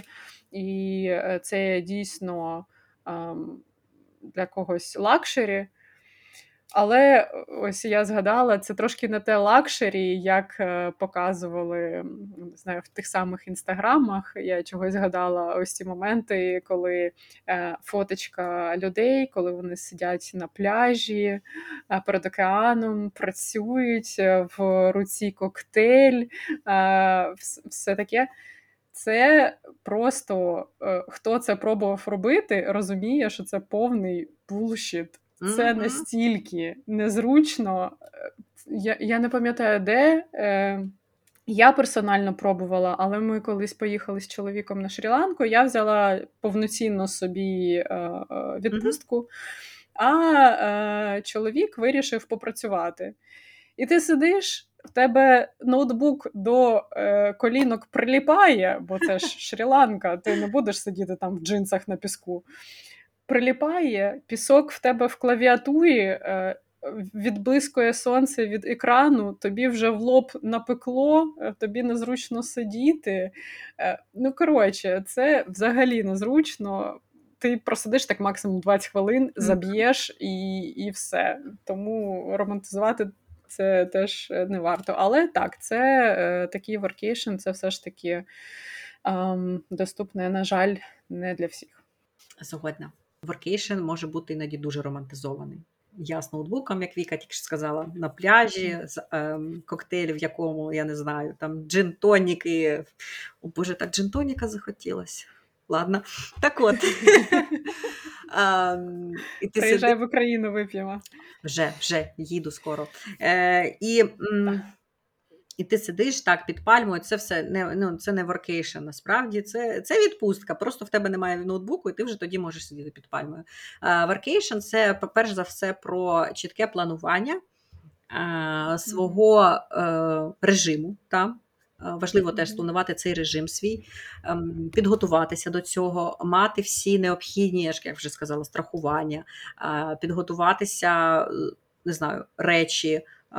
і е, це дійсно ем, для когось лакшері. Але ось я згадала, це трошки не те лакшері, як е, показували, м, не знаю, в тих самих інстаграмах. Я чогось згадала ось ці моменти, коли е, фоточка людей, коли вони сидять на пляжі е, перед океаном, працюють, е, в руці коктейль, е, вс- все таке. Це просто е, хто це пробував робити, розуміє, що це повний булшіт. Це Угу. настільки незручно. Е, Я, я не пам'ятаю, де. Е, Я персонально пробувала, але ми колись поїхали з чоловіком на Шрі-Ланку, я взяла повноцінно собі е, е, Мгм. відпустку, а е, чоловік вирішив попрацювати. І ти сидиш, в тебе ноутбук до е, колінок приліпає, бо це ж Шрі-Ланка, ти не будеш сидіти там в джинсах на піску. Приліпає, пісок в тебе в клавіатурі, е, відблискує сонце від екрану, тобі вже в лоб напекло, е, тобі незручно сидіти. Е, Ну, коротше, це взагалі незручно. Ти просидиш так максимум двадцять хвилин, Мгм. заб'єш і, і все. Тому романтизувати це теж е, не варто. Але так, це е, такий воркейшн, це все ж таки ем, доступне, на жаль, не для всіх. Згодна. Воркейшн може бути іноді дуже романтизований. Я з ноутбуком, як Віка тільки що сказала, на пляжі, з ем, коктейль, в якому, я не знаю, там джин-тоніки. О Боже, так джин-тоніка захотілося. Ладно. Так от. Ем, і ти Приїжджай сидиш, в Україну, вип'ємо. вже, вже їду скоро. Е, і, м, і ти сидиш так під пальмою, це все не, ну, це не воркейшн, насправді, це, це відпустка, просто в тебе немає ноутбуку, і ти вже тоді можеш сидіти під пальмою. Воркейшн – це, перш за все, про чітке планування е, свого е, режиму, та? Е, Важливо теж Мгм. спланувати цей режим свій, ем, підготуватися до цього, мати всі необхідні, я ж, як вже сказала, страхування, е, підготуватися, е, не знаю, речі, е,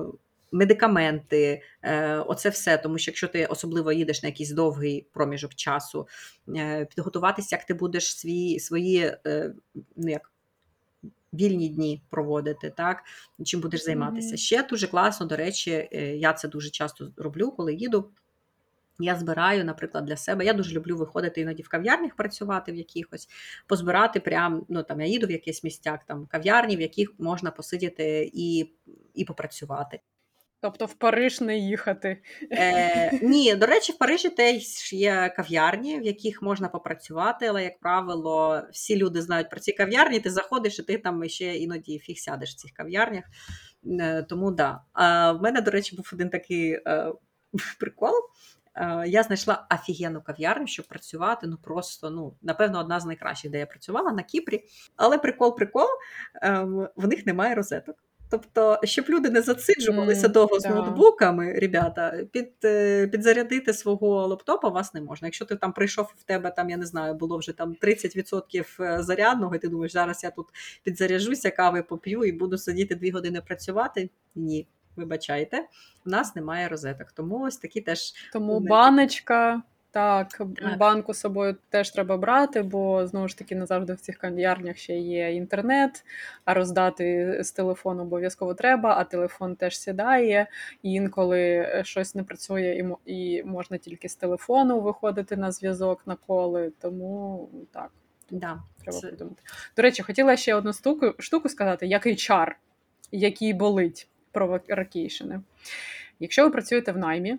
медикаменти, е, оце все. Тому що якщо ти особливо їдеш на якийсь довгий проміжок часу, е, підготуватися, як ти будеш свої, свої е, ну, як, вільні дні проводити, так? Чим будеш займатися. Мгм. Ще дуже класно, до речі, е, я це дуже часто роблю, коли їду. Я збираю, наприклад, для себе. Я дуже люблю виходити іноді в кав'ярнях працювати в якихось, позбирати прям, ну там я їду в якийсь місцяк, там кав'ярні, в яких можна посидіти і, і попрацювати. Тобто в Париж не їхати. Е, ні, до речі, в Парижі теж є кав'ярні, в яких можна попрацювати, але, як правило, всі люди знають про ці кав'ярні, ти заходиш, і ти там ще іноді фіг сядеш в цих кав'ярнях. Е, тому да. А в мене, до речі, був один такий е, прикол. Е, я знайшла офігенну кав'ярню, щоб працювати, ну просто, ну, напевно, одна з найкращих, де я працювала, на Кіпрі. Але прикол-прикол, е, в них немає розеток. Тобто, щоб люди не засиджувалися М, довго з да. ноутбуками, ребята, під, е, підзарядити свого лаптопа вас не можна. Якщо ти там прийшов, в тебе там, я не знаю, було вже там тридцять відсотків зарядного, і ти думаєш, зараз я тут підзаряжуся, кави поп'ю і буду сидіти дві години працювати. Ні, вибачайте, у нас немає розеток. Тому ось такі теж Тому моменти. баночка, так, Так. банку з собою теж треба брати, бо, знову ж таки, не завжди в цих кав'ярнях ще є інтернет, а роздати з телефону обов'язково треба, а телефон теж сідає, і інколи щось не працює, і, мо- і можна тільки з телефону виходити на зв'язок, на коли, тому так, тут Да, треба це... подумати. До речі, хотіла ще одну штуку, штуку сказати, як ейч ар, який болить про воркейшени. Якщо ви працюєте в наймі,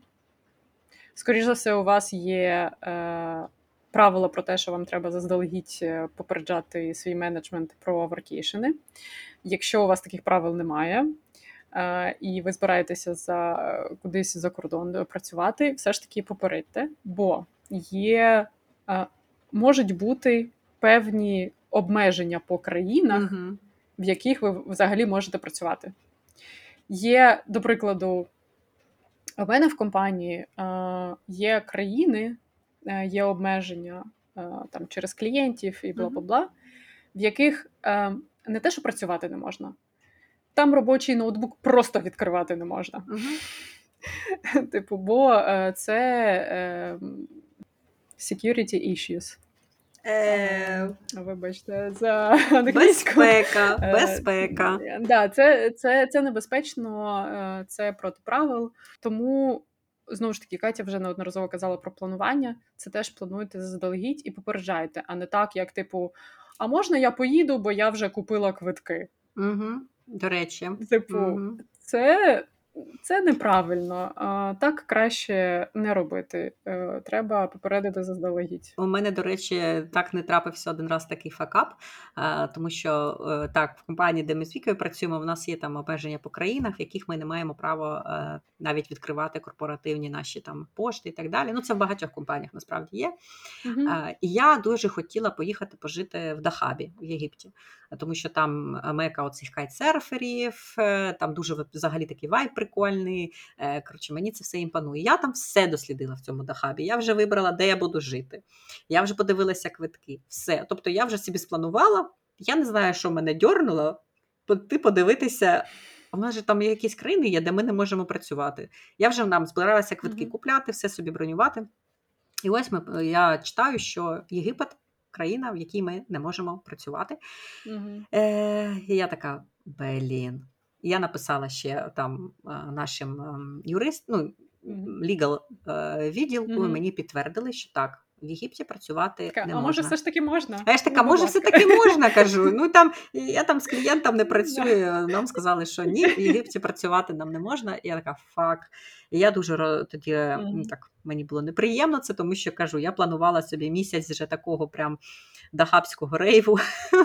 скоріш за все, у вас є е, правила про те, що вам треба заздалегідь е, попереджати свій менеджмент про воркейшени. Якщо у вас таких правил немає, е, і ви збираєтеся за, кудись за кордон працювати, все ж таки попередьте, бо є, е, можуть бути певні обмеження по країнах, Угу. в яких ви взагалі можете працювати. Є, до прикладу, у мене в компанії е, є країни, е, є обмеження е, там, через клієнтів і бла-бла-бла, в яких е, не те, що працювати не можна, там робочий ноутбук просто відкривати не можна. Угу. Типу, бо е, це е, security issues. Е... Вибачте, за англійську. Безпека, безпека. Е, да, це, це, це небезпечно, це проти правил. Тому, знову ж таки, Катя вже неодноразово казала про планування. Це теж плануйте заздалегідь і попереджайте, а не так, як типу, а можна я поїду, бо я вже купила квитки. Угу. До речі. Типу, угу. це Це неправильно. А, так краще не робити. Е, Треба попередити заздалегідь. У мене, до речі, так не трапився один раз такий факап, а, тому що е, так, в компанії, де ми з Вікою працюємо, в нас є там обмеження по країнах, в яких ми не маємо права е, навіть відкривати корпоративні наші там пошти і так далі. Ну, це в багатьох компаніях насправді є. Угу. Е, І я дуже хотіла поїхати пожити в Дахабі в Єгипті, тому що там мека оцих кайтсерферів, е, там дуже взагалі такий вайб прикольний. Е, Коротше, мені це все імпонує. Я там все дослідила в цьому Дахабі. Я вже вибрала, де я буду жити. Я вже подивилася квитки. Все. Тобто я вже собі спланувала. Я не знаю, що мене дьорнуло. Ти подивитися. У нас же там якісь країни є, де ми не можемо працювати. Я вже нам збиралася квитки Мгм. купляти, все собі бронювати. І ось ми, я читаю, що Єгипет – країна, в якій ми не можемо працювати. Мгм. Е, і я така, блін. Я написала ще там е, нашим ем, юрист, ну, Мгм. legal е, відділку, і Мгм. мені підтвердили, що так, в Єгипті працювати Така, не а може, можна. все ж таки можна? А я ж Ну, така, будь може, ласка. все-таки можна, кажу. Ну, там, я там з клієнтом не працюю, нам сказали, що ні, в Єгипті працювати нам не можна. І я така, фак. І я дуже ро- тоді, м, Мгм. так, мені було неприємно це, тому що, кажу, я планувала собі місяць вже такого прям дахабського рейву,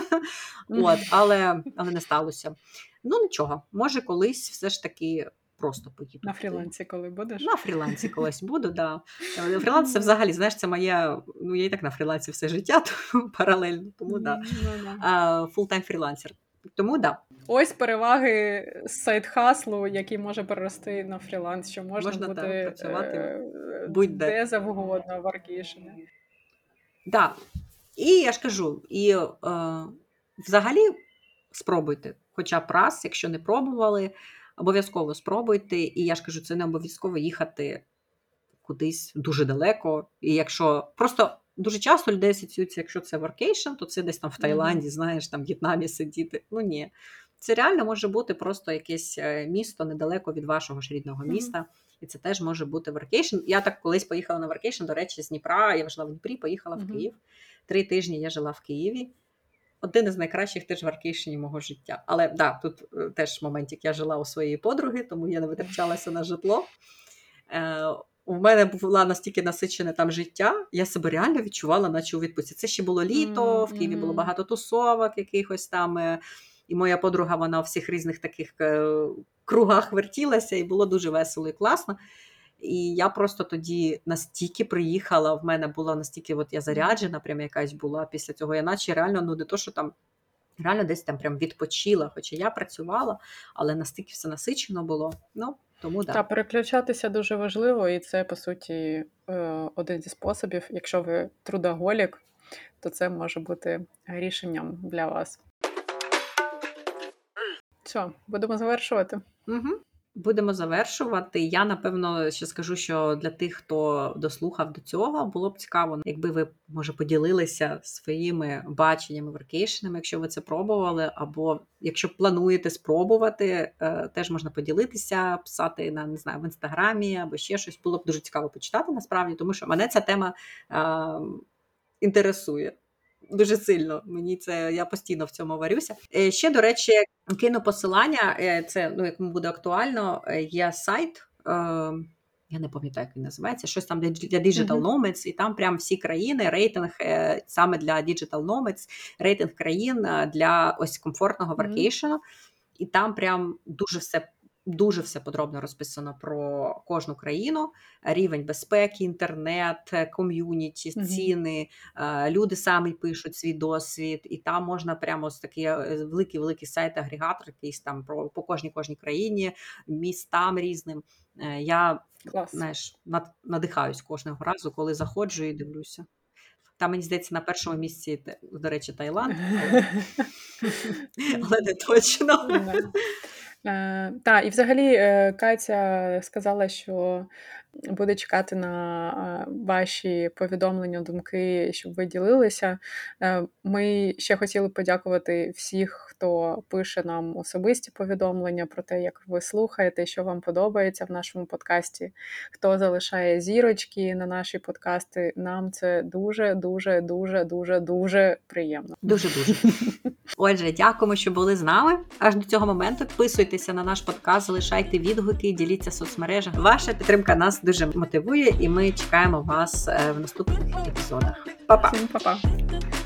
От, але, але не сталося. Ну, нічого, може, колись все ж таки просто поїду На туди. фрілансі, коли будеш? На фрілансі колись буду, да. Е, Фріланс це взагалі, знаєш, це моє, ну я і так на фрілансі все життя, тому паралельно, тому да. Мгм. Ну, да. А, фултайм фрілансер. Тому да, Ось переваги сайт-хаслу, який може перерости на фріланс, що можна, можна бути там працювати е, будь-де. де завгодно в Аркішені. Да. І я ж кажу, і е, взагалі спробуйте, хоча б раз, якщо не пробували, обов'язково спробуйте. І я ж кажу, це не обов'язково їхати кудись дуже далеко. І якщо просто дуже часто людей асоціюється, якщо це воркейшн, то це десь там в Таїланді, знаєш, там в В'єтнамі сидіти. Ну ні. Це реально може бути просто якесь е, місто недалеко від вашого ж рідного Мгм. міста. І це теж може бути воркейшн. Я так колись поїхала на воркейшн, до речі, з Дніпра. Я жила в Дніпрі, поїхала в Мгм. Київ. Три тижні я жила в Києві. Один із найкращих теж воркейшнів мого життя. Але да, тут е, теж моментик, я жила у своєї подруги, тому я не витрачалася на житло. Е, у мене була настільки насичене там життя, я себе реально відчувала, наче у відпустці. Це ще було літо, в Києві було Мгм. багато тусовок якихось там. е, І моя подруга, вона у всіх різних таких е, кругах вертілася, і було дуже весело і класно. І я просто тоді настільки приїхала, в мене було настільки, от я заряджена, прям якась була після цього. Я наче реально, ну не то, що там, реально десь там прям відпочила, хоча я працювала, але настільки все насичено було. Ну, тому Та да. переключатися дуже важливо, і це, по суті, е, один зі способів. Якщо ви трудоголік, то це може бути рішенням для вас. Що, будемо завершувати? Угу. Будемо завершувати. Я, напевно, ще скажу, що для тих, хто дослухав до цього, було б цікаво, якби ви, може, поділилися своїми баченнями воркейшенами, якщо ви це пробували, або якщо плануєте спробувати, е, теж можна поділитися, писати на, не знаю, в Інстаграмі, або ще щось. Було б дуже цікаво почитати, насправді, тому що мене ця тема е, інтересує. Дуже сильно. Мені це, я постійно в цьому варюся. Е, Ще, до речі, кину посилання, е, це, ну, як буде актуально, е, є сайт, е, я не пам'ятаю, як він називається, щось там для для Digital Мгм. Nomads, і там прям всі країни, рейтинг е, саме для Digital Nomads, рейтинг країн е, для ось комфортного Мгм. воркейшену, і там прям дуже все дуже все подробно розписано про кожну країну, рівень безпеки, інтернет, ком'юніті, Мгм. ціни, е, люди самі пишуть свій досвід, і там можна прямо з такий е, великий-великий сайт-агрегатор, якийсь там про по кожній кожній країні, містам різним. Е, Я, Клас. знаєш, над, надихаюсь кожного разу, коли заходжу і дивлюся. Там, мені здається, на першому місці, те- до речі, Таїланд, але, але не точно. Да. Е, та, і взагалі е, Катя сказала, що Буде чекати на ваші повідомлення, думки, щоб ви ділилися. Ми ще хотіли подякувати всіх, хто пише нам особисті повідомлення про те, як ви слухаєте, що вам подобається в нашому подкасті, хто залишає зірочки на наші подкасти. Нам це дуже, дуже, дуже, дуже, дуже приємно. Дуже-дуже. Отже, дякуємо, що були з нами аж до цього моменту. Підписуйтеся на наш подкаст, залишайте відгуки, діліться в соцмережах. Ваша підтримка нас дуже мотивує, і ми чекаємо вас в наступних епізодах. Па-па! Всім па-па!